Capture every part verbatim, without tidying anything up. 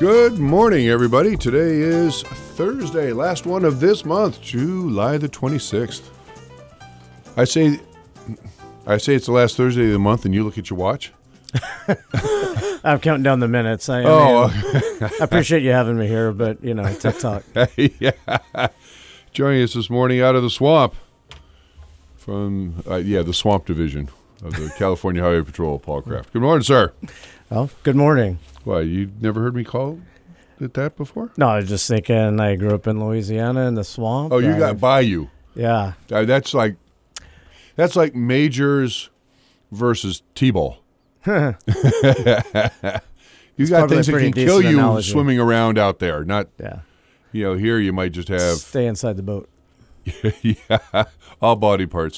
Good morning, everybody. Today is Thursday, last one of this month, July the twenty-sixth. I say, I say it's the last Thursday of the month, and you look at your watch. I'm counting down the minutes. I, oh, I, mean, I appreciate you having me here, but you know, TikTok. Yeah. Joining us this morning out of the swamp from, uh, yeah, the Swamp Division of the California Highway Patrol, Paul Kraft. Good morning, sir. Well, good morning. Why, you never heard me call it that before? No, I was just thinking I grew up in Louisiana in the swamp. Oh, you I, got Bayou. Yeah. Uh, that's like that's like Majors versus T-ball. You It's got things that can kill you analogy. swimming around out there. Not, Yeah. you know, here you might just have Stay inside the boat. yeah, all body parts.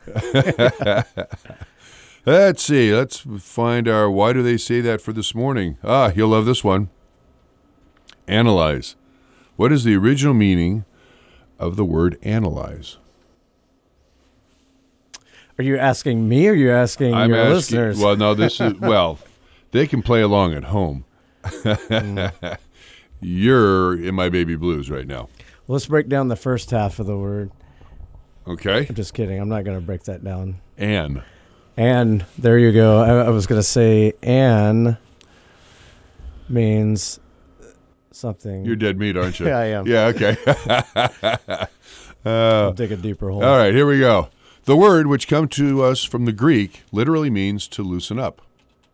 Let's see. Let's find our why do they say that for this morning. Ah, you'll love this one. Analyze. What is the original meaning of the word analyze? Are you asking me or are you asking I'm your asking, listeners? well, no, this is, well, they can play along at home. Mm. You're in my baby blues right now. Let's break down the first half of the word. Okay. I'm just kidding. I'm not going to break that down. An. And there you go. I, I was going to say an means something. You're dead meat, aren't you? Yeah, I am. Yeah, okay. I'll uh, dig a deeper hole. all right, here we go. The word, which comes to us from the Greek, literally means to loosen up.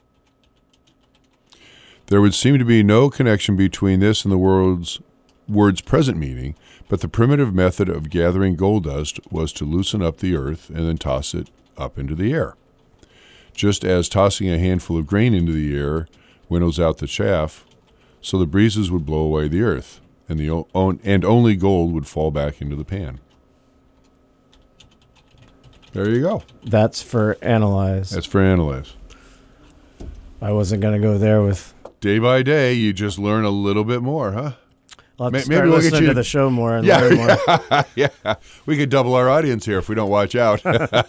There would seem to be no connection between this and the word's, word's present meaning, but the primitive method of gathering gold dust was to loosen up the earth and then toss it up into the air. Just as tossing a handful of grain into the air winnows out the chaff, so the breezes would blow away the earth, and the o- and only gold would fall back into the pan. There you go. That's for analyze. That's for analyze. I wasn't going to go there with. Day by day, you just learn a little bit more, huh? I'll have May- to start maybe we'll get listening you- to the show more and Yeah, learn more. yeah, yeah. We could double our audience here if we don't watch out.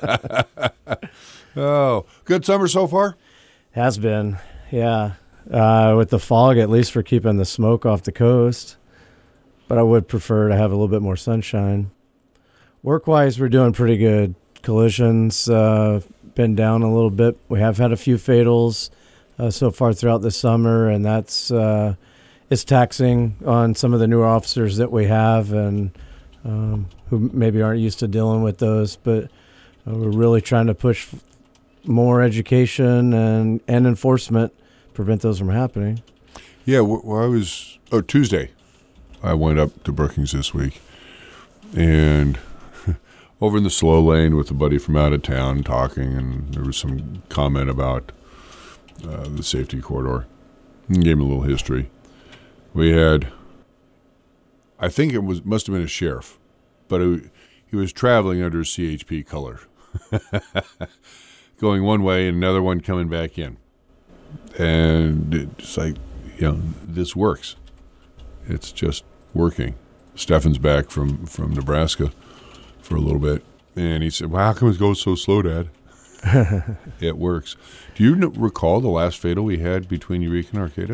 Oh, good summer so far? Has been, yeah. Uh, with the fog, at least for keeping the smoke off the coast. But I would prefer to have a little bit more sunshine. Work-wise, we're doing pretty good. Collisions uh, been down a little bit. We have had a few fatals uh, so far throughout the summer, and that's uh, it's taxing on some of the newer officers that we have and um, who maybe aren't used to dealing with those. But uh, we're really trying to push more education and, and enforcement, prevent those from happening. Yeah, well, I was, oh, Tuesday, I went up to Brookings this week, and over in the slow lane with a buddy from out of town talking, and there was some comment about uh, the safety corridor. And gave him a little history. We had, I think it was must have been a sheriff, but it, he was traveling under C H P color, going one way and another one coming back in. And it's like, you know, this works. It's just working. Stefan's back from, from Nebraska for a little bit, and he said, well, how come it goes so slow, Dad? It works. Do you n- recall the last fatal we had between Eureka and Arcata?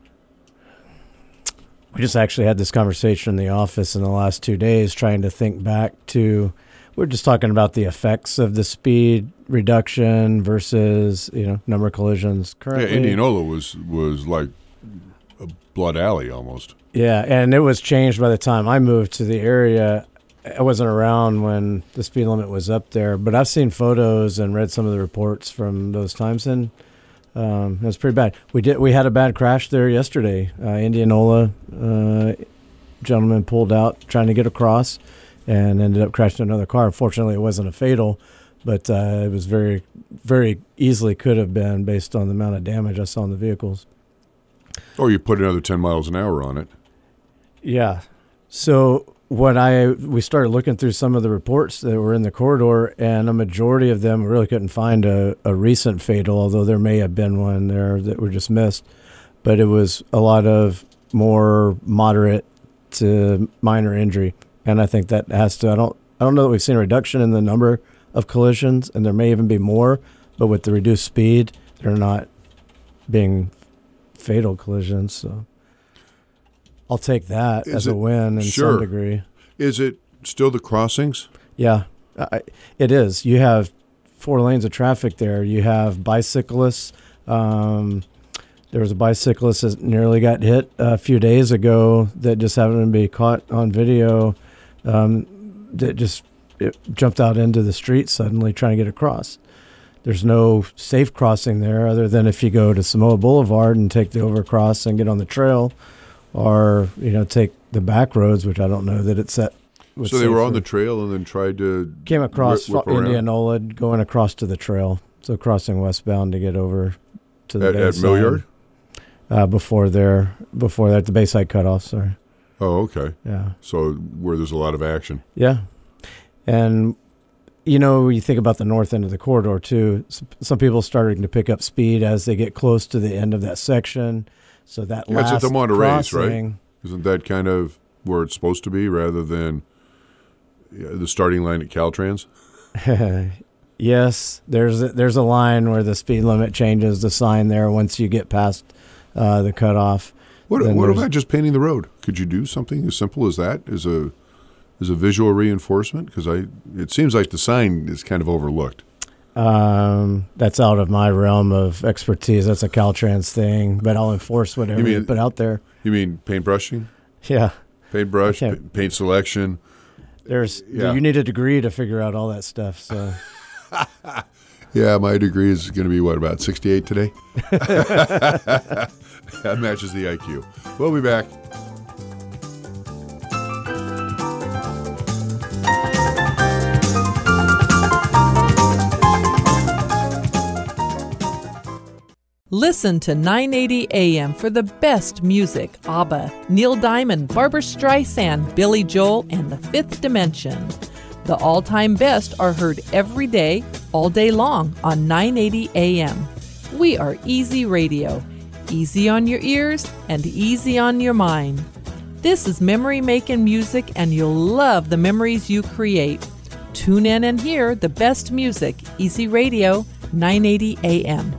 We just actually had this conversation in the office in the last two days trying to think back to, we're just talking about the effects of the speed reduction versus, you know, number of collisions currently. Yeah, Indianola was, was like a blood alley almost. Yeah, and it was changed by the time I moved to the area. I wasn't around when the speed limit was up there, but I've seen photos and read some of the reports from those times, and um, it was pretty bad. We did we had a bad crash there yesterday. Uh, Indianola uh, gentleman pulled out trying to get across and ended up crashing another car. Unfortunately, it wasn't a fatal, but uh, it was very, very easily could have been based on the amount of damage I saw in the vehicles. Or you put another ten miles an hour on it. Yeah. So when I we started looking through some of the reports that were in the corridor, and a majority of them, we really couldn't find a, a recent fatal, although there may have been one there that were just missed. But it was a lot of more moderate to minor injury, and I think that has to. I don't. I don't know that we've seen a reduction in the number of collisions, and there may even be more. But with the reduced speed, they're not being fatal collisions. So. I'll take that Is as it- a win in sure. some degree. Is it still the crossings? Yeah, I, it is. You have four lanes of traffic there. You have bicyclists. Um, there was a bicyclist that nearly got hit a few days ago that just happened to be caught on video. Um, that just it jumped out into the street suddenly trying to get across. There's no safe crossing there other than if you go to Samoa Boulevard and take the overcross and get on the trail, or you know take the back roads, which I don't know that it's set. So they were on the trail and then tried to Came across whip, whip around? Indianola, going across to the trail. So crossing westbound to get over to the at, at Bayside. Millyard? Uh, before there, before that, the Bayside cutoff, sorry. Oh, okay. Yeah. So where there's a lot of action. Yeah. And, you know, you think about the north end of the corridor, too. S- Some people starting to pick up speed as they get close to the end of that section. So that Yeah, it's last at the Monterey's, crossing, right? Isn't that kind of where it's supposed to be rather than yeah, the starting line at Caltrans? Yes, there's a, there's a line where the speed limit changes the sign there once you get past uh, the cutoff. What, Then what there's- about just painting the road? Could you do something as simple as that as a as a visual reinforcement? Because I it seems like the sign is kind of overlooked. Um, that's out of my realm of expertise. That's a Caltrans thing, but I'll enforce whatever You you, mean- put out there. You mean paintbrushing, Yeah, paintbrush, Okay. pa- paint selection? there's Yeah. you need a degree to figure out all that stuff. So Yeah, my degree is going to be what, about sixty-eight today? That matches the I Q. We'll be back. Listen to nine eighty A M for the best music. ABBA, Neil Diamond, Barbra Streisand, Billy Joel, and The Fifth Dimension. The all-time best are heard every day, all day long on nine eighty A M. We are Easy Radio. Easy on your ears and easy on your mind. This is memory-making music, and you'll love the memories you create. Tune in and hear the best music. Easy Radio, nine eighty A M.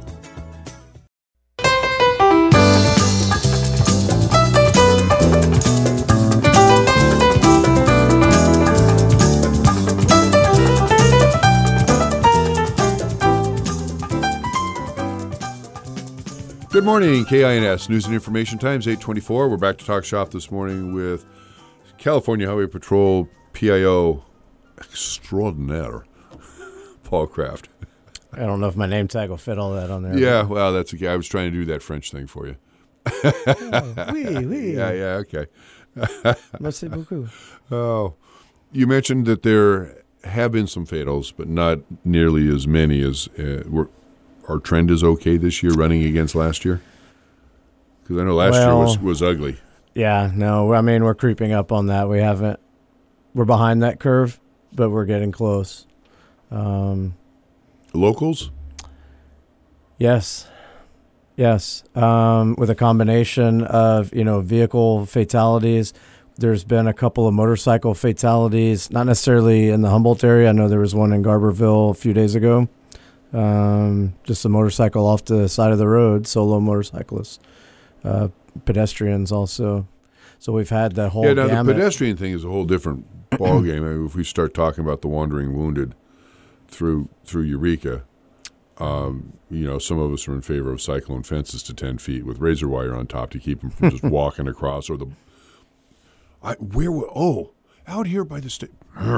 Good morning, K I N S News and Information Times, eight twenty-four. We're back to talk shop this morning with California Highway Patrol P I O extraordinaire, Paul Kraft. I don't know if my name tag will fit all that on there. Yeah, well, that's okay. I was trying to do that French thing for you. Oh, oui, oui. Yeah, yeah, okay. Merci beaucoup. Oh, you mentioned that there have been some fatals, but not nearly as many as uh, were. Our trend is okay this year, running against last year. Because I know last year was, Well- was ugly. Yeah, no, I mean, we're creeping up on that. We haven't, we're behind that curve, but we're getting close. Um, Locals? yes. Yes. Um, with a combination of, you know, vehicle fatalities. There's been a couple of motorcycle fatalities, not necessarily in the Humboldt area. I know there was one in Garberville a few days ago. Um, just a motorcycle off the side of the road, solo motorcyclists, uh, pedestrians also. So we've had that whole Yeah, now gamut. the pedestrian thing is a whole different ballgame. I mean, if we start talking about the wandering wounded through through Eureka, um, you know, some of us are in favor of cyclone fences to ten feet with razor wire on top to keep them from just walking across. Or the, I where were oh out here by the station,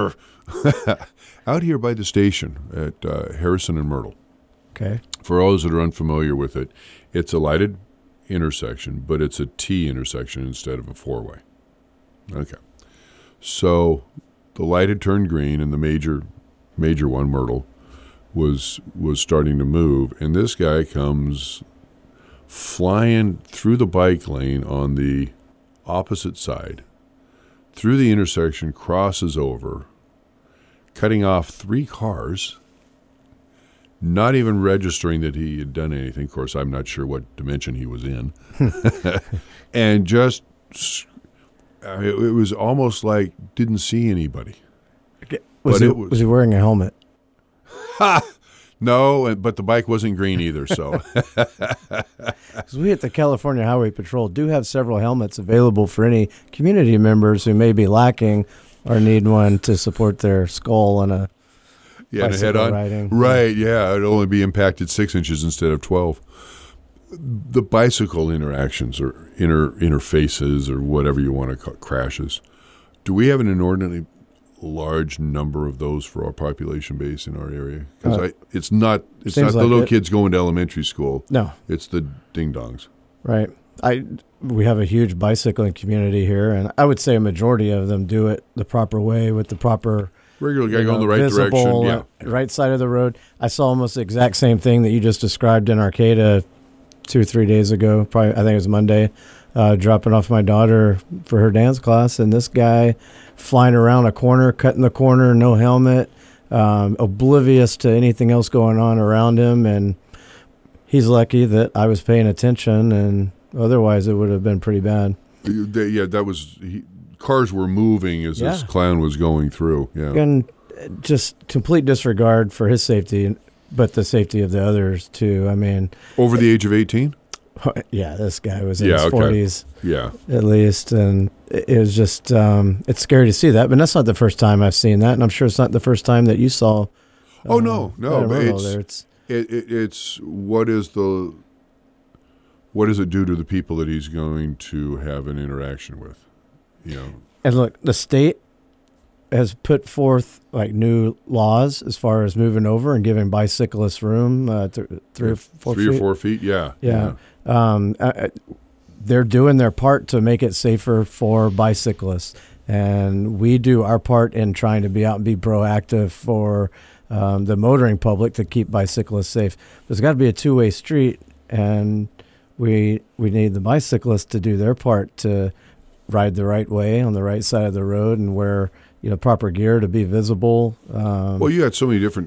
out here by the station at uh, Harrison and Myrtle. Okay. For those that are unfamiliar with it, it's a lighted intersection, but it's a T intersection instead of a four-way. Okay. So the light had turned green, and the major, major one, Myrtle, was was starting to move, and this guy comes flying through the bike lane on the opposite side, through the intersection, crosses over, cutting off three cars, not even registering that he had done anything. Of course, I'm not sure what dimension he was in. And just, I mean, it was almost like didn't see anybody. Was But he, it was, was- he wearing a helmet? Ha! No, and- but the bike wasn't green either, so. Because we at the California Highway Patrol do have several helmets available for any community members who may be lacking or need one to support their skull on a Yeah, and a bicycle head-on. riding. Right, yeah, it'd only be impacted six inches instead of twelve. The bicycle interactions or inter interfaces or whatever you want to call crashes, do we have an inordinately large number of those for our population base in our area? Because Uh, I, it's not it's seems not the like little it. kids going to elementary school. No, It's the ding-dongs. right. I we have a huge bicycling community here, and I would say a majority of them do it the proper way with the proper Regular guy you going know, the right direction. visible, Yeah. uh, right side of the road. I saw almost the exact same thing that you just described in Arcata two or three days ago. Probably, I think it was Monday, uh, dropping off my daughter for her dance class, and this guy flying around a corner, cutting the corner, no helmet, um, oblivious to anything else going on around him, and he's lucky that I was paying attention, and otherwise it would have been pretty bad. They- Yeah, that was he, cars were moving as this Yeah. clown was going through. Yeah. And just complete disregard for his safety, but the safety of the others too. I mean, Over the age of eighteen? yeah, this guy was in Yeah, his okay. forties Yeah. at least, and it it was just um, it's scary to see that. But that's not the first time I've seen that, and I'm sure it's not the first time that you saw. Oh, uh, no, no, that but Emerald it's- there. It's It, it, it's what is the what does it do to the people that he's going to have an interaction with? You know, and look, the state has put forth like new laws as far as moving over and giving bicyclists room, uh, th- three or four three feet. or four feet. Yeah, Yeah. Um, uh, uh, they're doing their part to make it safer for bicyclists. And we do our part in trying to be out and be proactive for um, the motoring public to keep bicyclists safe. There's got to be a two-way street, and we we need the bicyclists to do their part to ride the right way on the right side of the road and wear you know proper gear to be visible. Um, Well, you got so many different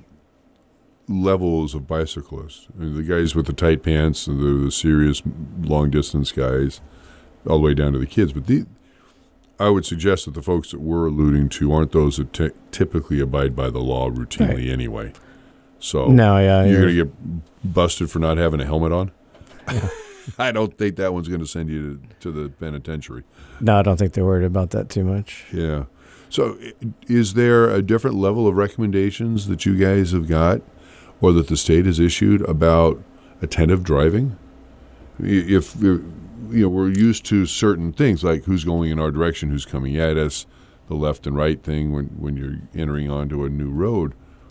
levels of bicyclists. I mean, the guys with the tight pants, the, the serious long distance guys, all the way down to the kids. But the, I would suggest that the folks that we're alluding to aren't those that t- typically abide by the law routinely Right. anyway. So no, yeah, you're yeah. going to get busted for not having a helmet on? I don't think that one's going to send you to, to the penitentiary. No, I don't think they're worried about that too much. Yeah. So i- is there a different level of recommendations that you guys have got or that the state has issued about attentive driving? I- If, if you know, we're used to certain things like who's going in our direction, who's coming at us, the left and right thing when, when you're entering onto a new road.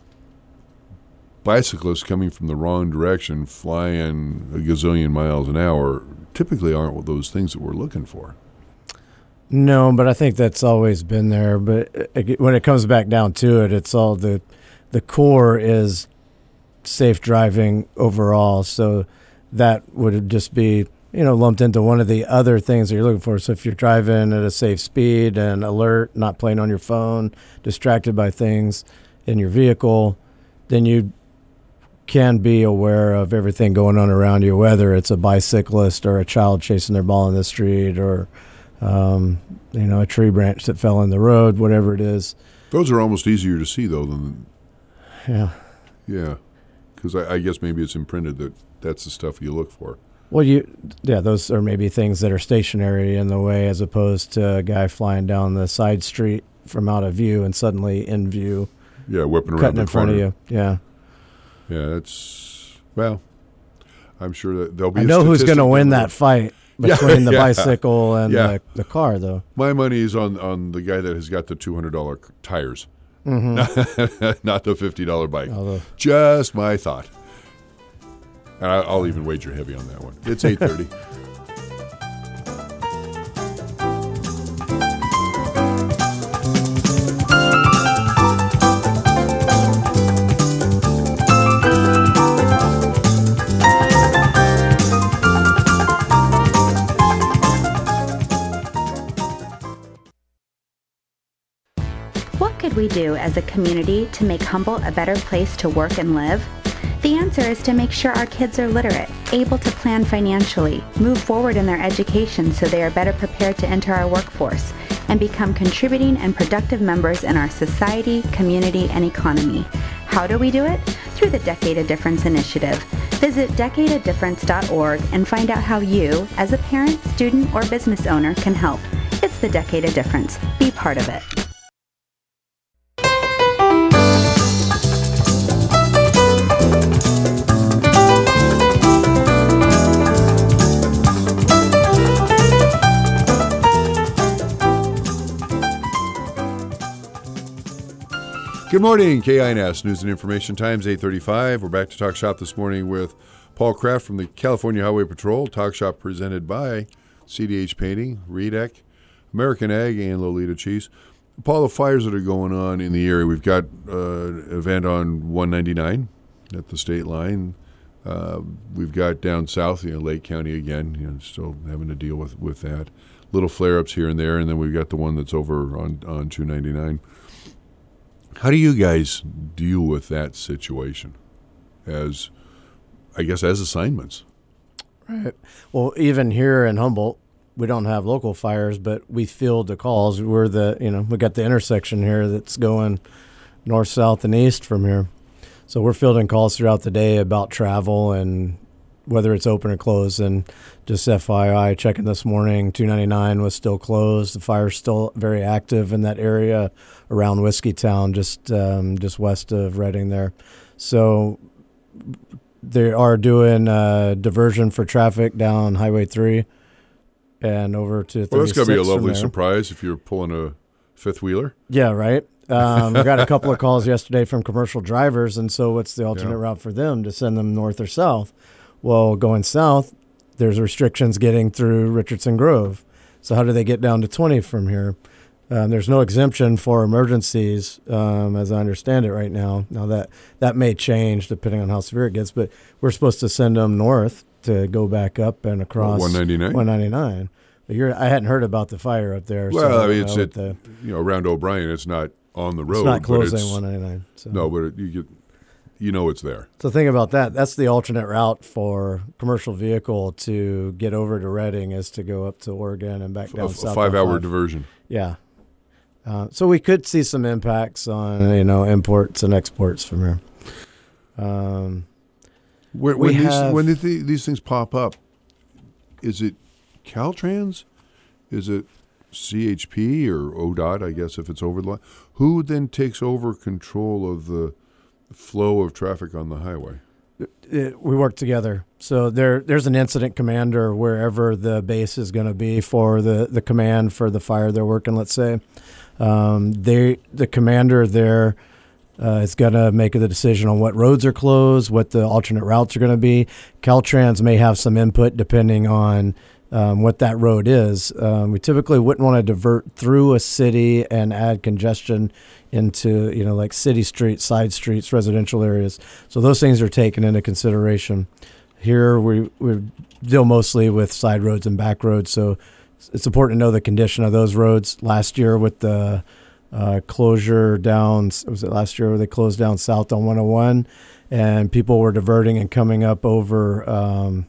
Bicyclists coming from the wrong direction, flying a gazillion miles an hour, typically aren't those things that we're looking for. No, but I think that's always been there. But uh, when it comes back down to it, it's all the the core is safe driving overall. So that would just be you know lumped into one of the other things that you're looking for. So if you're driving at a safe speed and alert, not playing on your phone, distracted by things in your vehicle, then you can be aware of everything going on around you, whether it's a bicyclist or a child chasing their ball in the street or um, you know, a tree branch that fell in the road, whatever it is. Those are almost easier to see, though, than, Yeah. yeah, because I, I guess maybe it's imprinted that that's the stuff you look for. Well, you, yeah, those are maybe things that are stationary in the way as opposed to a guy flying down the side street from out of view and suddenly in view, Yeah, whipping around cutting the in front corner. of you. Yeah. Yeah, that's, well, I'm sure that there'll be I a know who's statistic going to win down that the fight Yeah, between the yeah. bicycle and Yeah. the, the car, though. road. My money is on, on the guy that has got the two hundred dollars tires, Mm-hmm. not the fifty dollars bike. Although, Just my thought. And I, I'll even wager heavy on that one. It's eight thirty. What could we do as a community to make Humboldt a better place to work and live? The answer is to make sure our kids are literate, able to plan financially, move forward in their education so they are better prepared to enter our workforce, and become contributing and productive members in our society, community, and economy. How do we do it? through the Decade of Difference initiative. Visit decade of difference dot org and find out how you, as a parent, student, or business owner, can help. It's the Decade of Difference. Be part of it. Good morning, K I N S News and Information Times, eight thirty-five. We're back to Talk Shop this morning with Paul Kraft from the California Highway Patrol. Talk Shop presented by C D H Painting, Redec, American Ag, and Lolita Cheese. Paul, the fires that are going on in the area, we've got uh, an event on one ninety-nine at the state line. Uh, we've got down south, you know, Lake County again, you know, still having to deal with, with that. Little flare-ups here and there, and then we've got the one that's over on, on two ninety-nine. How do you guys deal with that situation as, I guess, as assignments? Right. Well, even here in Humboldt, we don't have local fires, but we field the calls. We're the, you know, we got the intersection here that's going north, south, and east from here. So we're fielding calls throughout the day about travel and whether it's open or closed. And just F Y I, checking this morning, two ninety-nine was still closed. The fire's still very active in that area around Whiskey Town, just um, just west of Redding there. So they are doing uh, diversion for traffic down Highway three and over to thirty-six. Well, that's going to be a lovely there. surprise if you're pulling a fifth wheeler. Yeah, right. Um, we got a couple of calls yesterday from commercial drivers, and so what's the alternate Yeah. route for them to send them north or south? Well, going south, there's restrictions getting through Richardson Grove. So how do they get down to twenty from here? Um, there's no exemption for emergencies, um, as I understand it right now. Now that that may change depending on how severe it gets, but we're supposed to send them north to go back up and across one ninety-nine. one ninety-nine. But you're, I hadn't heard about the fire up there. Well, so I mean, don't it's know at, what the, you know, around O'Brien. It's not on the road. it's not but closing it's, one ninety-nine. So. No, but it, you get, you know, it's there. So think about that. That's the alternate route for commercial vehicle to get over to Redding is to go up to Oregon and back down A, south. a five-hour five. diversion. Yeah. Uh, so we could see some impacts on, you know, imports and exports from here. Um, When, We when, these, have- when these, these things pop up, is it Caltrans? Is it C H P or O D O T, I guess, if it's over the line? Who then takes over control of the flow of traffic on the highway? it, we work together. So there, there's an incident commander wherever the base is going to be for the, the command for the fire they're working, let's say. Um, they, the commander there uh, is going to make the decision on what roads are closed, what the alternate routes are going to be. Caltrans may have some input depending on um, what that road is. Um, we typically wouldn't want to divert through a city and add congestion into, you know, like city streets, side streets, residential areas. So those things are taken into consideration. Here we, we deal mostly with side roads and back roads, so it's important to know the condition of those roads. Last year with the uh, closure down, was it last year where they closed down south on one oh one, and people were diverting and coming up over, um,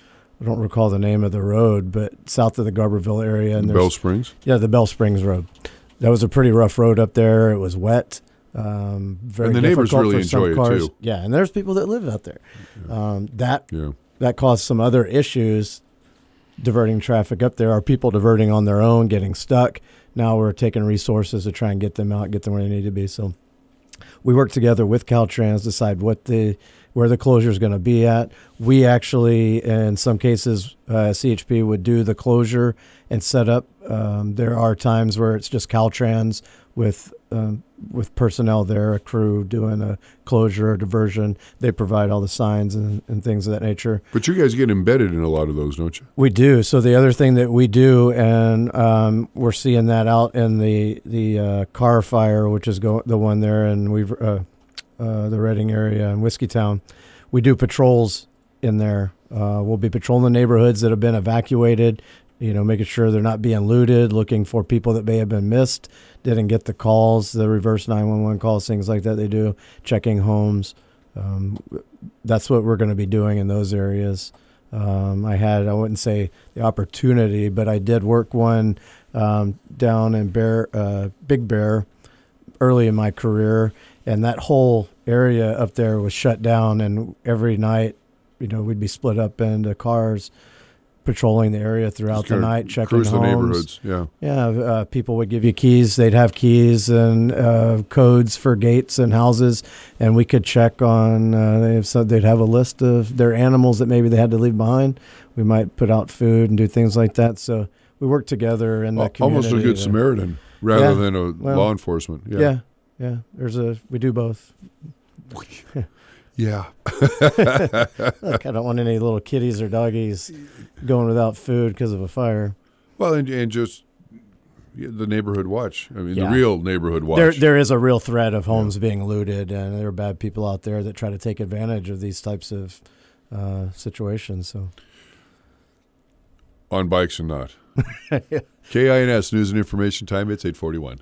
I don't recall the name of the road, but south of the Garberville area. And Bell there's- Springs? Yeah, the Bell Springs Road. That was a pretty rough road up there. It was wet. Um, very And the neighbors difficult really for some enjoy it, cars. too. Yeah, and there's people that live out there. Um, that Yeah. that caused some other issues diverting traffic up there. Are people diverting on their own, getting stuck? Now we're taking resources to try and get them out, get them where they need to be. So we work together with Caltrans, decide what the where the closure is going to be at. We actually, in some cases, uh, C H P would do the closure and set up. Um, there are times where it's just Caltrans with um, with personnel there, a crew doing a closure or diversion. They provide all the signs and, and things of that nature. But you guys get embedded in a lot of those, don't you? We do. So the other thing that we do, and um, we're seeing that out in the the uh, car fire, which is go- the one there, and we've uh, uh, the Redding area and Whiskey Town. We do patrols in there. Uh, we'll be patrolling the neighborhoods that have been evacuated. You know, making sure they're not being looted, looking for people that may have been missed, didn't get the calls, the reverse nine one one calls, things like that they do, checking homes. Um, that's what we're going to be doing in those areas. Um, I had, I wouldn't say the opportunity, but I did work one um, down in Bear, uh, Big Bear early in my career, and that whole area up there was shut down, and every night, you know, we'd be split up into cars, patrolling the area throughout the night, checking cruise homes. the neighborhoods. Yeah, yeah. Uh, people would give you keys. They'd have keys and uh, codes for gates and houses, and we could check on. Uh, they have, so they'd have a list of their animals that maybe they had to leave behind. We might put out food and do things like that. So we work together in the well, community. Almost a good to, Samaritan rather yeah, than a well, law enforcement. Yeah. yeah, yeah. There's a we do both. Yeah. Look, I don't want any little kitties or doggies going without food because of a fire. Well, and, and just yeah, the neighborhood watch. I mean, Yeah. the real neighborhood watch. There, there is a real threat of homes yeah. being looted, and there are bad people out there that try to take advantage of these types of uh, situations. So, on bikes and not. K I N S News and Information Time. It's eight forty-one.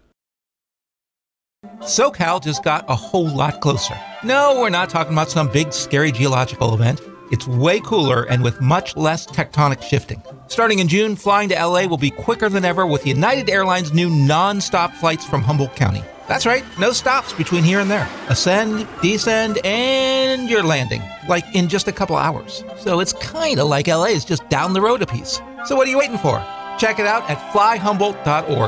SoCal just got a whole lot closer. No, we're not talking about some big, scary geological event. It's way cooler and with much less tectonic shifting. Starting in June, flying to L A will be quicker than ever with United Airlines' new non-stop flights from Humboldt County. That's right, no stops between here and there. Ascend, descend, and you're landing, like in just a couple hours. So it's kind of like L A is just down the road a piece. So what are you waiting for? Check it out at fly humboldt dot org.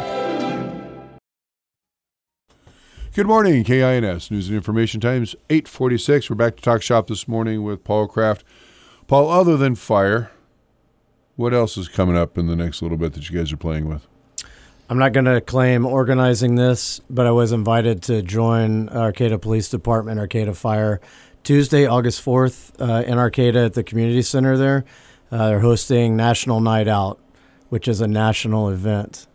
Good morning, K I N S News and Information Times, eight forty-six. We're back to Talk Shop this morning with Paul Kraft. Paul, other than fire, what else is coming up in the next little bit that you guys are playing with? I'm not going to claim organizing this, but I was invited to join Arcata Police Department, Arcata Fire, Tuesday, August fourth, uh, in Arcata at the community center there. Uh, they're hosting National Night Out, which is a national event.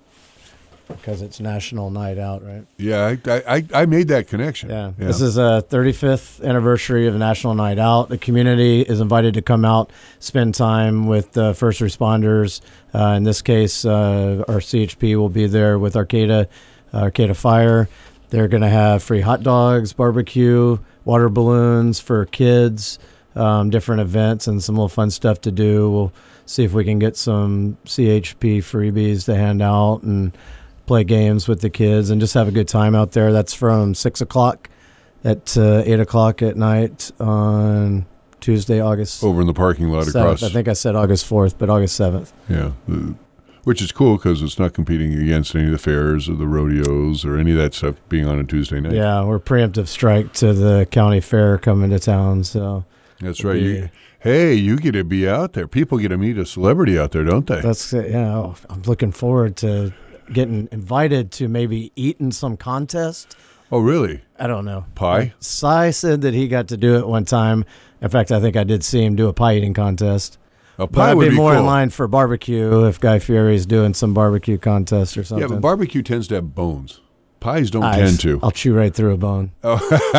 Because it's National Night Out, right? Yeah, I, I I made that connection. Yeah. yeah, this is a thirty-fifth anniversary of National Night Out. The community is invited to come out, spend time with uh, first responders. Uh, in this case, uh, our C H P will be there with Arcata, uh, Arcata Fire. They're going to have free hot dogs, barbecue, water balloons for kids, um, different events, and some little fun stuff to do. We'll see if we can get some C H P freebies to hand out and play games with the kids and just have a good time out there. That's from six o'clock at uh, eight o'clock at night on Tuesday, August over in the parking lot seventh. across. I think I said August fourth, but August seventh. Yeah, the, which is cool because it's not competing against any of the fairs or the rodeos or any of that stuff being on a Tuesday night. Yeah, we're preemptive strike to the county fair coming to town. So that's right. You, hey, you get to be out there. People get to meet a celebrity out there, don't they? That's it. Yeah, oh, I'm looking forward to getting invited to maybe eat in some contest. Oh, really? I don't know. Pie? Cy said that he got to do it one time. In fact, I think I did see him do a pie eating contest. A but pie I'd would be, be more cool. in line for barbecue if Guy Fieri's doing some barbecue contest or something. Yeah, but barbecue tends to have bones. Pies don't I, tend to. I'll chew right through a bone. Oh.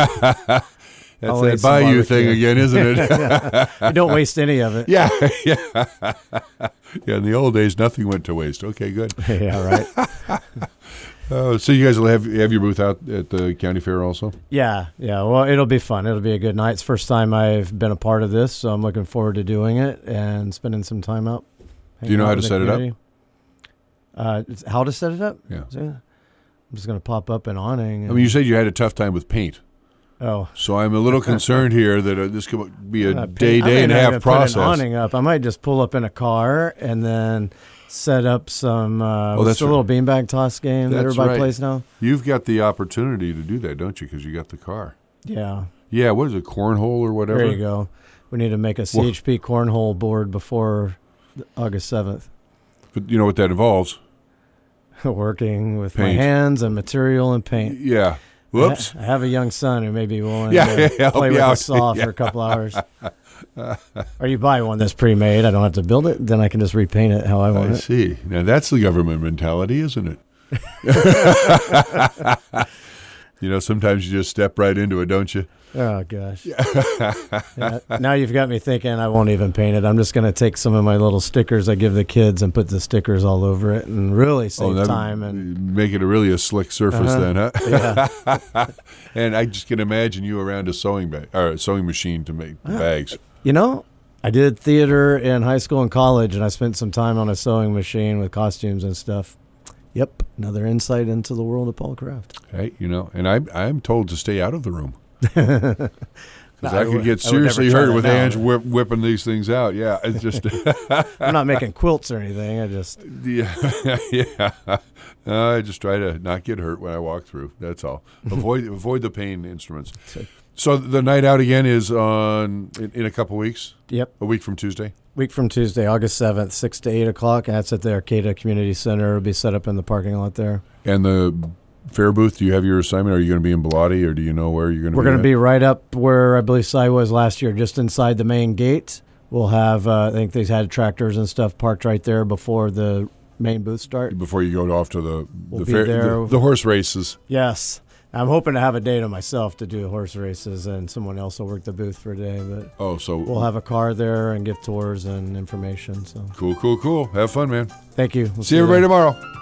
That's I'll that Bayou thing again, isn't it? yeah. Don't waste any of it. Yeah, yeah. Yeah, in the old days, nothing went to waste. Okay, good. Yeah, right. uh, so you guys will have have your booth out at the county fair also? Yeah, yeah. Well, it'll be fun. It'll be a good night. It's the first time I've been a part of this, so I'm looking forward to doing it and spending some time out. Do you know how to set community. it up? Uh, it's how to set it up? Yeah. yeah. I'm just going to pop up an awning. And, I mean, you said you had a tough time with paint. Oh. So I'm a little concerned here that uh, this could be a uh, day, I day may and a not half even process. Put an awning up. I might just pull up in a car and then set up some. Uh, Oh, what's that's the right. little beanbag toss game that That's everybody right. plays now? You've got the opportunity to do that, don't you? Because you got the car. Yeah. Yeah, what is it, cornhole or whatever? There you go. We need to make a C H P cornhole board before August seventh. But you know what that involves? Working with my Paint. hands and material and paint. Yeah. Whoops. I, I have a young son who may be willing Yeah, to yeah, help play you with out. a saw Yeah. for a couple hours. Or you buy one that's pre-made. I don't have to build it. Then I can just repaint it how I want I it. see. Now that's the government mentality, isn't it? You know, sometimes you just step right into it, don't you? Oh, gosh. Yeah, now you've got me thinking I won't even paint it. I'm just going to take some of my little stickers I give the kids and put the stickers all over it and really save that- time. And make it a really a slick surface Uh-huh. then, huh? yeah. And I just can imagine you around a sewing bag or a sewing machine to make the bags. You know, I did theater in high school and college, and I spent some time on a sewing machine with costumes and stuff. Yep, another insight into the world of Paul Kraft. Hey, you know, and I I'm told to stay out of the room. Because No, I I could would- get I would never seriously try hurt that with now. Ange whip, whipping these things out. Yeah, it's just I'm not making quilts or anything. I just yeah, yeah. Uh, I just try to not get hurt when I walk through. That's all. Avoid avoid the pain instruments. So the night out again is on in, in a couple weeks. yep. A week from Tuesday. Week from Tuesday, August seventh, six to eight o'clock. And that's at the Arcata Community Center. It'll be set up in the parking lot there. And the fair booth. Do you have your assignment? Are you going to be in Bellotti, or do you know where you're going to? We're be going to at? be right up where I believe Cy was last year, just inside the main gate. We'll have, uh, I think they had tractors and stuff parked right there before the main booth start. before you go off to the We'll the, be fair, there. the the horse races. Yes. I'm hoping to have a day to myself to do horse races, and someone else will work the booth for a day. But Oh, so we'll have a car there and give tours and information. So cool, cool, cool. Have fun, man. thank you. We'll See everybody you tomorrow.